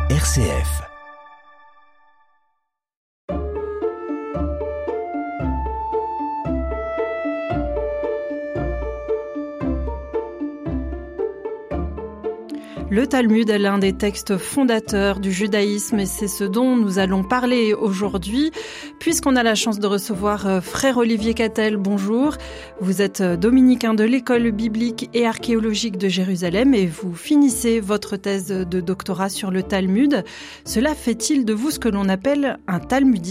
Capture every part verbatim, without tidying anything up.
R C F. Le Talmud est l'un des textes fondateurs du judaïsme et c'est ce dont nous allons parler aujourd'hui, puisqu'on a la chance de recevoir Frère Olivier Cattel. Bonjour, vous êtes dominicain de l'école biblique et archéologique de Jérusalem et vous finissez votre thèse de doctorat sur le Talmud. Cela fait-il de vous ce que l'on appelle un talmudiste ?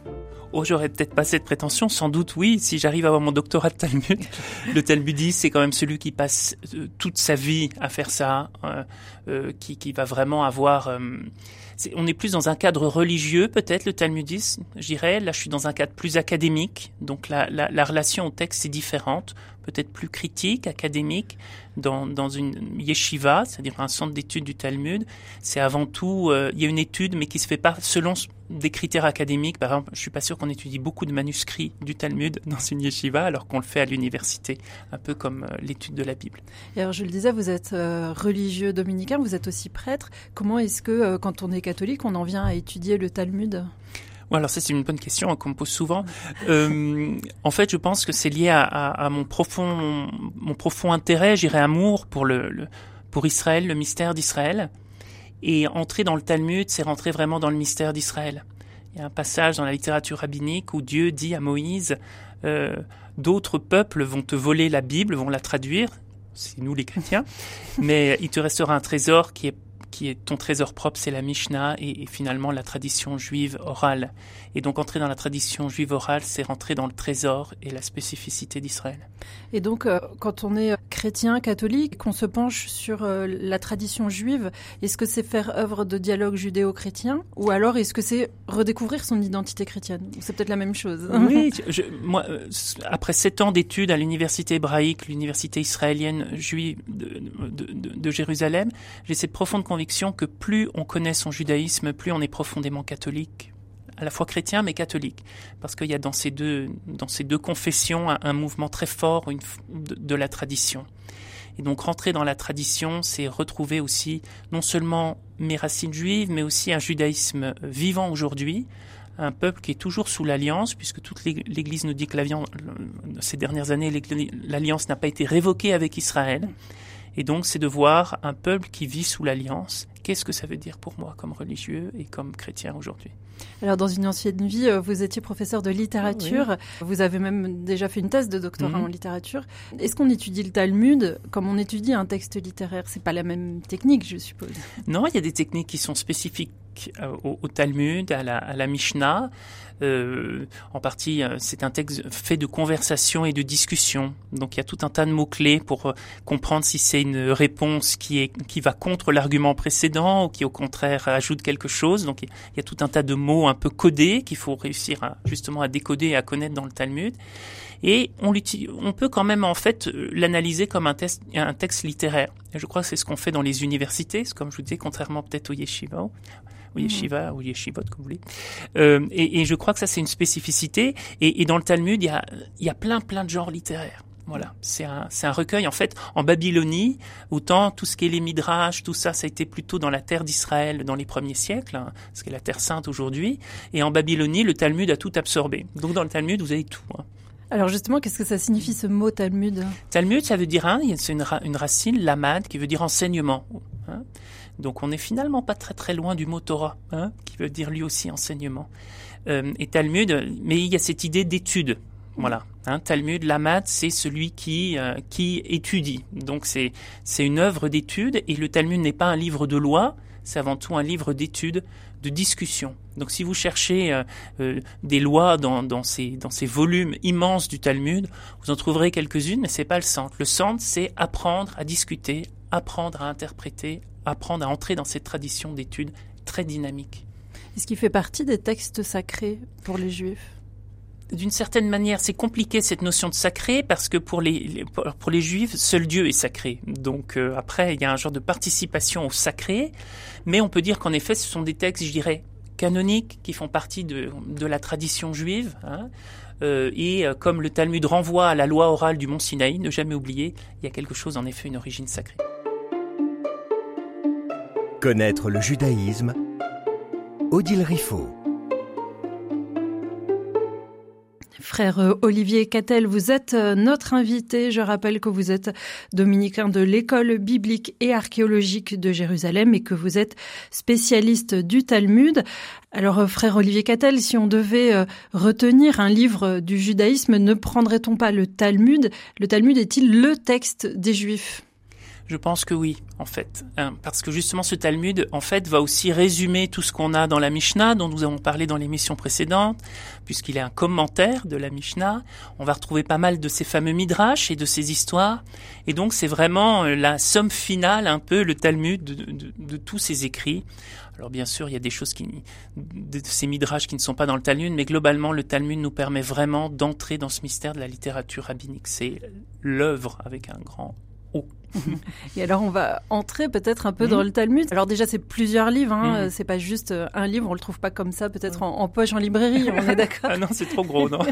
Oh, j'aurais peut-être pas cette prétention, sans doute oui, si j'arrive à avoir mon doctorat de Talmud. Le talmudiste, c'est quand même celui qui passe euh, toute sa vie à faire ça, euh, euh, qui, qui va vraiment avoir... Euh, c'est, on est plus dans un cadre religieux, peut-être, le talmudisme, je dirais. Là, je suis dans un cadre plus académique, donc la, la, la relation au texte est différente, peut-être plus critique, académique. Dans, dans une yeshiva, c'est-à-dire un centre d'études du Talmud, c'est avant tout, euh, il y a une étude, mais qui se fait pas selon des critères académiques. Par exemple, je suis pas sûr qu'on étudie beaucoup de manuscrits du Talmud dans une yeshiva, alors qu'on le fait à l'université, un peu comme euh, l'étude de la Bible. Et alors, je le disais, vous êtes euh, religieux dominicain, vous êtes aussi prêtre. Comment est-ce que, euh, quand on est catholique, on en vient à étudier le Talmud ? Ouais, alors ça c'est une bonne question hein, qu'on me pose souvent. Euh, en fait, je pense que c'est lié à, à, à mon profond, mon profond intérêt, j'irais amour pour le, le, pour Israël, le mystère d'Israël. Et entrer dans le Talmud, c'est rentrer vraiment dans le mystère d'Israël. Il y a un passage dans la littérature rabbinique où Dieu dit à Moïse, euh, d'autres peuples vont te voler la Bible, vont la traduire, c'est nous les chrétiens, mais il te restera un trésor qui est qui est ton trésor propre, c'est la Mishnah et, et finalement la tradition juive orale. Et donc entrer dans la tradition juive orale, c'est rentrer dans le trésor et la spécificité d'Israël. Et donc, euh, quand on est chrétien, catholique, qu'on se penche sur euh, la tradition juive, est-ce que c'est faire œuvre de dialogue judéo-chrétien ou alors est-ce que c'est redécouvrir son identité chrétienne ? C'est peut-être la même chose. Oui, je, moi, euh, après sept ans d'études à l'université hébraïque, l'université israélienne juive de, de, de, de Jérusalem, j'ai cette profonde conviction que plus on connaît son judaïsme, plus on est profondément catholique, à la fois chrétien mais catholique, parce qu'il y a dans ces deux, dans ces deux confessions un, un mouvement très fort une, de, de la tradition. Et donc rentrer dans la tradition, c'est retrouver aussi non seulement mes racines juives, mais aussi un judaïsme vivant aujourd'hui, un peuple qui est toujours sous l'alliance, puisque toute l'Église nous dit que ces dernières années, l'alliance n'a pas été révoquée avec Israël. Et donc, c'est de voir un peuple qui vit sous l'alliance. Qu'est-ce que ça veut dire pour moi comme religieux et comme chrétien aujourd'hui ? Alors, dans une ancienne vie, vous étiez professeur de littérature. Oui. Vous avez même déjà fait une thèse de doctorat mmh. en littérature. Est-ce qu'on étudie le Talmud comme on étudie un texte littéraire ? C'est pas la même technique, je suppose. Non, il y a des techniques qui sont spécifiques au, au Talmud, à la, à la Mishnah. Euh, en partie, c'est un texte fait de conversation et de discussion. Donc, il y a tout un tas de mots-clés pour comprendre si c'est une réponse qui est qui va contre l'argument précédent ou qui, au contraire, ajoute quelque chose. Donc, il y a tout un tas de mots un peu codés qu'il faut réussir à, justement à décoder et à connaître dans le Talmud. Et on, on peut quand même, en fait, l'analyser comme un, test, un texte littéraire. Et je crois que c'est ce qu'on fait dans les universités, comme je vous disais, contrairement peut-être au yeshiva. ou yeshiva, mmh. ou yeshivot, comme vous voulez. Euh, et, et je crois que ça, c'est une spécificité. Et, et dans le Talmud, il y a, il y a plein, plein de genres littéraires. Voilà, c'est un, c'est un recueil. En fait, en Babylonie, autant tout ce qui est les midrash, tout ça, ça a été plutôt dans la terre d'Israël dans les premiers siècles, hein, ce qui est la terre sainte aujourd'hui. Et en Babylonie, le Talmud a tout absorbé. Donc dans le Talmud, vous avez tout. Hein. Alors justement, qu'est-ce que ça signifie ce mot Talmud ? Talmud, ça veut dire, hein, c'est une, une racine, lamad, qui veut dire enseignement. Hein. Donc on n'est finalement pas très très loin du mot Torah, hein, qui veut dire lui aussi enseignement. Euh, et Talmud, mais il y a cette idée d'étude. Voilà, hein, Talmud, Lamad, c'est celui qui euh, qui étudie. Donc c'est c'est une œuvre d'étude et le Talmud n'est pas un livre de loi, c'est avant tout un livre d'étude, de discussion. Donc si vous cherchez euh, euh, des lois dans dans ces dans ces volumes immenses du Talmud, vous en trouverez quelques-unes, mais c'est pas le centre. Le centre, c'est apprendre à discuter, apprendre à interpréter, apprendre à entrer dans cette tradition d'étude très dynamique. Est-ce qu'il fait partie des textes sacrés pour les Juifs ? D'une certaine manière, c'est compliqué cette notion de sacré parce que pour les, les pour les Juifs, seul Dieu est sacré. Donc euh, après, il y a un genre de participation au sacré, mais on peut dire qu'en effet, ce sont des textes, je dirais, canoniques qui font partie de de la tradition juive. Hein. Euh, et euh, comme le Talmud renvoie à la loi orale du Mont Sinaï, ne jamais oublier, il y a quelque chose en effet, une origine sacrée. Connaître le judaïsme, Odile Riffaut. Frère Olivier Cattel, vous êtes notre invité. Je rappelle que vous êtes dominicain de l'école biblique et archéologique de Jérusalem et que vous êtes spécialiste du Talmud. Alors, frère Olivier Cattel, si on devait retenir un livre du judaïsme, ne prendrait-on pas le Talmud ? Le Talmud est-il le texte des Juifs ? Je pense que oui, en fait, hein, parce que justement ce Talmud, en fait, va aussi résumer tout ce qu'on a dans la Mishnah, dont nous avons parlé dans l'émission précédente, puisqu'il est un commentaire de la Mishnah. On va retrouver pas mal de ces fameux midrash et de ces histoires, et donc c'est vraiment la somme finale, un peu le Talmud de, de, de tous ces écrits. Alors bien sûr, il y a des choses qui, de ces midrash qui ne sont pas dans le Talmud, mais globalement, le Talmud nous permet vraiment d'entrer dans ce mystère de la littérature rabbinique. C'est l'œuvre avec un grand O. Et alors on va entrer peut-être un peu mmh. dans le Talmud. Alors déjà c'est plusieurs livres, hein. mmh. c'est pas juste un livre, on le trouve pas comme ça, peut-être en, en poche en librairie, on est d'accord. Ah non, c'est trop gros, non.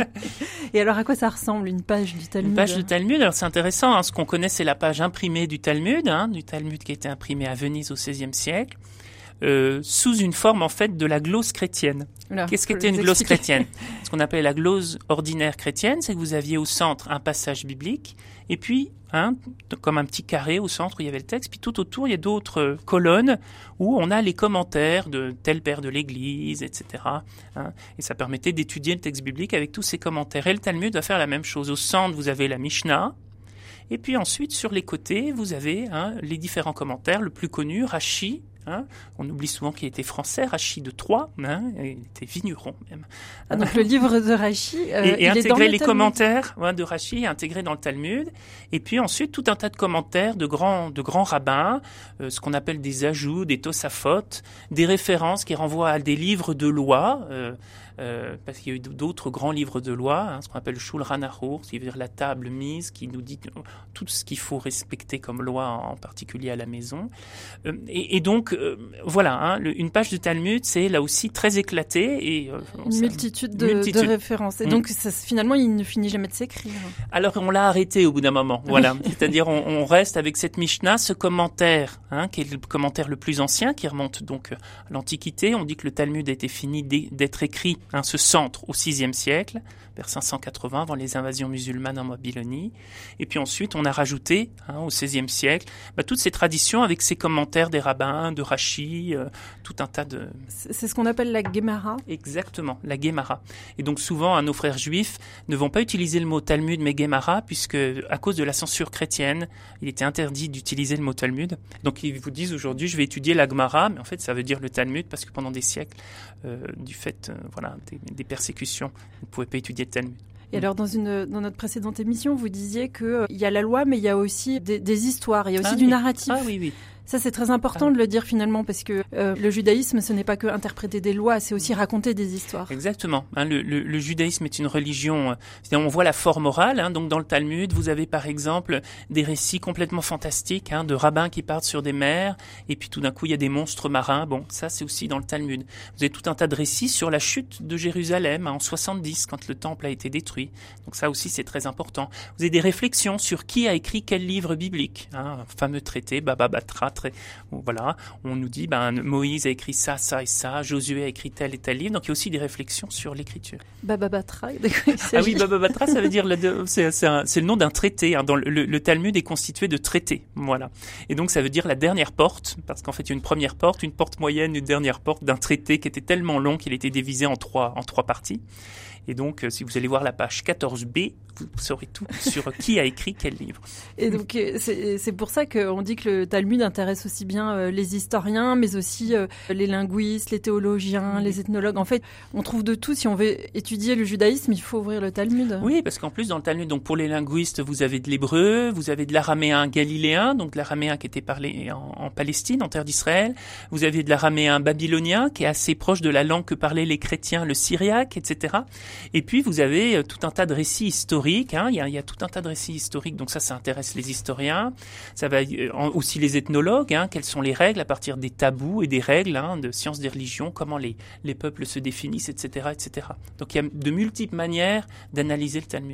Et alors à quoi ça ressemble une page du Talmud ? Une page du Talmud, alors c'est intéressant, hein. Ce qu'on connaît c'est la page imprimée du Talmud, hein, du Talmud qui a été imprimé à Venise au seizième siècle. Euh, sous une forme en fait de la glose chrétienne. Alors, qu'est-ce qu'était une glose expliquer. chrétienne ? Ce qu'on appelle la glose ordinaire chrétienne, c'est que vous aviez au centre un passage biblique, et puis, hein, comme un petit carré au centre où il y avait le texte, puis tout autour il y a d'autres colonnes où on a les commentaires de tel père de l'Église, et cetera. Hein, et ça permettait d'étudier le texte biblique avec tous ces commentaires. Et le Talmud va faire la même chose. Au centre, vous avez la Mishnah. Et puis ensuite, sur les côtés, vous avez hein, les différents commentaires. Le plus connu, Rashi. Hein, on oublie souvent qu'il était français, Rashi de Troyes, hein, il était vigneron même. Ah, donc le livre de Rashi, euh, et, et il intégrer est dans le les Talmud. commentaires ouais, de Rashi, intégrés dans le Talmud, et puis ensuite tout un tas de commentaires de grands, de grands rabbins, euh, ce qu'on appelle des ajouts, des tosafot, des références qui renvoient à des livres de loi. Euh, Euh, parce qu'il y a eu d'autres grands livres de loi, hein, ce qu'on appelle le Shulchan Aruch, c'est-à-dire la table mise qui nous dit tout ce qu'il faut respecter comme loi, en particulier à la maison. Euh, et, et donc, euh, voilà, hein, le, une page de Talmud, c'est là aussi très éclaté. Et, euh, une ça, multitude, de, multitude de références. Et mmh. donc, ça, finalement, il ne finit jamais de s'écrire. Alors, on l'a arrêté au bout d'un moment, voilà. C'est-à-dire, on, on reste avec cette Mishnah, ce commentaire, hein, qui est le commentaire le plus ancien, qui remonte donc à l'Antiquité. On dit que le Talmud a été fini d'être écrit Hein, ce centre au sixième siècle, vers cinq cent quatre-vingts, avant les invasions musulmanes en Babylonie. Et puis ensuite, on a rajouté, hein, au seizième siècle, bah, toutes ces traditions avec ces commentaires des rabbins, de Rashi, euh, tout un tas de... C'est ce qu'on appelle la Gemara. Exactement, la Gemara. Et donc souvent, hein, nos frères juifs ne vont pas utiliser le mot Talmud, mais Gemara, puisque à cause de la censure chrétienne, il était interdit d'utiliser le mot Talmud. Donc ils vous disent aujourd'hui, je vais étudier la Gemara, mais en fait, ça veut dire le Talmud, parce que pendant des siècles, euh, du fait euh, voilà, des, des persécutions, vous ne pouvez pas étudier le Talmud. Et alors, dans, une, dans notre précédente émission, vous disiez qu'il euh, y a la loi, mais il y a aussi des, des histoires, il y a aussi ah, du oui. narratif. Ah oui, oui. Ça, c'est très important ah. de le dire finalement, parce que euh, le judaïsme, ce n'est pas que interpréter des lois, c'est aussi raconter des histoires. Exactement. Hein, le, le, le judaïsme est une religion, euh, on voit la forme orale. Hein, donc dans le Talmud, vous avez par exemple des récits complètement fantastiques hein, de rabbins qui partent sur des mers, et puis tout d'un coup, il y a des monstres marins. Bon, ça, c'est aussi dans le Talmud. Vous avez tout un tas de récits sur la chute de Jérusalem hein, en soixante-dix, quand le temple a été détruit. Donc ça aussi, c'est très important. Vous avez des réflexions sur qui a écrit quel livre biblique. Hein, un fameux traité, Baba Batra, très, voilà, on nous dit ben Moïse a écrit ça, ça et ça, Josué a écrit tel et tel livre, donc il y a aussi des réflexions sur l'écriture. Baba Batra. Ah oui, Baba Batra, ça veut dire c'est c'est le nom d'un traité. Hein, dans le, le, le Talmud est constitué de traités, voilà. Et donc ça veut dire la dernière porte, parce qu'en fait il y a une première porte, une porte moyenne, une dernière porte d'un traité qui était tellement long qu'il était divisé en trois en trois parties. Et donc, euh, si vous allez voir la page quatorze b, vous saurez tout sur qui a écrit quel livre. Et donc, c'est, c'est pour ça qu'on dit que le Talmud intéresse aussi bien euh, les historiens, mais aussi euh, les linguistes, les théologiens, mmh. les ethnologues. En fait, on trouve de tout. Si on veut étudier le judaïsme, il faut ouvrir le Talmud. Oui, parce qu'en plus, dans le Talmud, donc pour les linguistes, vous avez de l'hébreu, vous avez de l'araméen galiléen, donc l'araméen qui était parlé en, en Palestine, en terre d'Israël. Vous avez de l'araméen babylonien, qui est assez proche de la langue que parlaient les chrétiens, le syriaque, et cetera. Et puis, vous avez tout un tas de récits historiques. Hein. Il, y a, il y a tout un tas de récits historiques. Donc ça, ça intéresse les historiens. Ça va aussi les ethnologues. Hein. Quelles sont les règles à partir des tabous et des règles hein, de sciences des religions, comment les, les peuples se définissent, et cetera, et cetera. Donc il y a de multiples manières d'analyser le Talmud.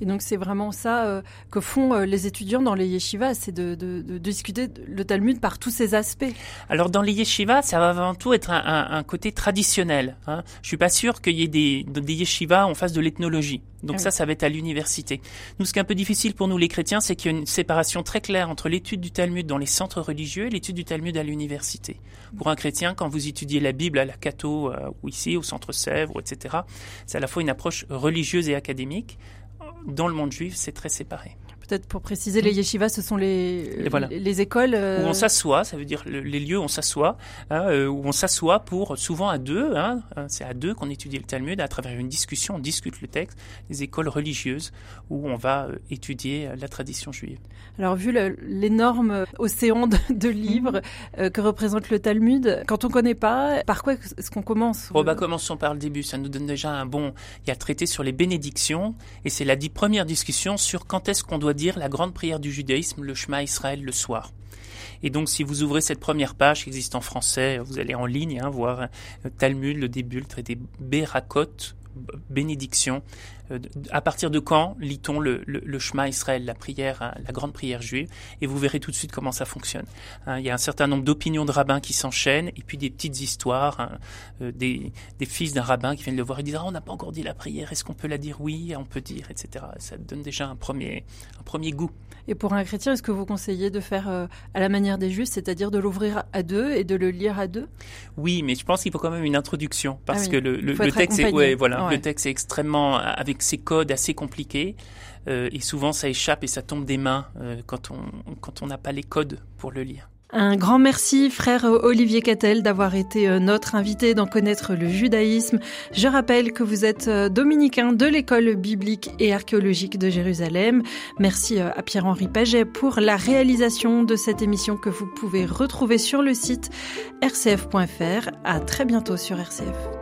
Et donc c'est vraiment ça euh, que font euh, les étudiants dans les yeshivas, c'est de, de, de discuter le Talmud par tous ses aspects. Alors dans les yeshivas, ça va avant tout être un, un, un côté traditionnel. Hein. Je suis pas sûr qu'il y ait des, des yeshivas en face de l'ethnologie. Donc ah oui. ça, ça va être à l'université. Nous, ce qui est un peu difficile pour nous les chrétiens, c'est qu'il y a une séparation très claire entre l'étude du Talmud dans les centres religieux et l'étude du Talmud à l'université. Pour un chrétien, quand vous étudiez la Bible à la Cato euh, ou ici, au Centre Sèvres, et cetera, c'est à la fois une approche religieuse et académique. Dans le monde juif, c'est très séparé. Peut-être pour préciser, les yeshivas, ce sont les, voilà. les, les écoles... Euh... Où on s'assoit, ça veut dire le, les lieux où on s'assoit, hein, euh, où on s'assoit pour, souvent à deux, hein, c'est à deux qu'on étudie le Talmud, à travers une discussion, on discute le texte, les écoles religieuses où on va euh, étudier la tradition juive. Alors, vu le, l'énorme océan de, de livres euh, que représente le Talmud, quand on ne connaît pas, par quoi est-ce qu'on commence ? Oh, bah, commençons par le début, ça nous donne déjà un bon... Il y a le traité sur les bénédictions, et c'est la première discussion sur quand est-ce qu'on doit dire la grande prière du judaïsme, le Shema Israël, le soir. Et donc, si vous ouvrez cette première page qui existe en français, vous allez en ligne hein, voir le Talmud, le début, le traité Berakot, bénédiction. Euh, à partir de quand lit-on le, le, le Shema Israël, la prière, hein, la grande prière juive, et vous verrez tout de suite comment ça fonctionne. Hein, il y a un certain nombre d'opinions de rabbins qui s'enchaînent, et puis des petites histoires, hein, euh, des, des fils d'un rabbin qui viennent le voir et disent ah, on n'a pas encore dit la prière, est-ce qu'on peut la dire? Oui, on peut dire, et cetera. Ça donne déjà un premier, un premier goût. Et pour un chrétien, est-ce que vous conseillez de faire euh, à la manière des juifs, c'est-à-dire de l'ouvrir à deux et de le lire à deux? Oui, mais je pense qu'il faut quand même une introduction, parce ah oui. que le, le, le texte est, ouais, voilà, ouais. le texte est extrêmement, avec ses codes assez compliqués, euh, et souvent ça échappe et ça tombe des mains euh, quand on quand on n'a pas les codes pour le lire. Un grand merci, frère Olivier Cattel, d'avoir été notre invité d'en connaître le judaïsme. Je rappelle que vous êtes dominicain de l'école biblique et archéologique de Jérusalem. Merci à Pierre-Henri Paget pour la réalisation de cette émission que vous pouvez retrouver sur le site r c f point f r. À très bientôt sur R C F.